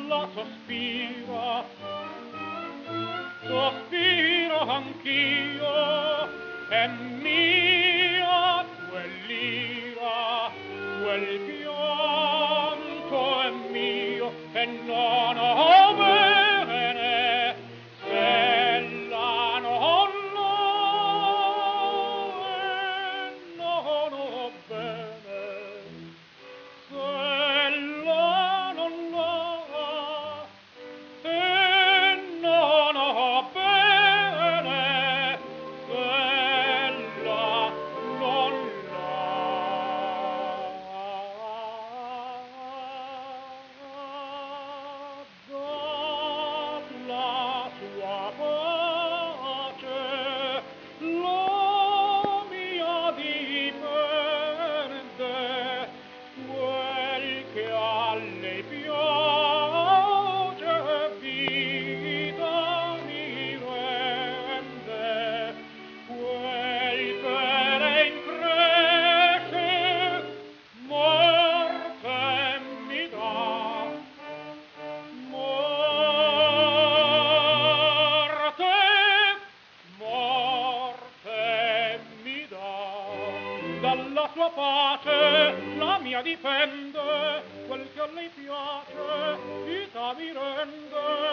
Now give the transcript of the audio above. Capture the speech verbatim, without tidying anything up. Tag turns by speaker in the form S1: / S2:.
S1: dalla sospiro, sospiro anch'io, è mia quell'ira, quel pianto è mio, e non ho bene, se la non l'ho, e non ho bene, se la non l'ho, e non ho bene, se la non l'ho. Dalla sua pace la mia dipende, quel che a lei piace vita mi rende, quel che lei cresce morte mi dà, morte, morte mi dà. Dalla sua pace la mia dipende, quel che a lei piace vita mi rende,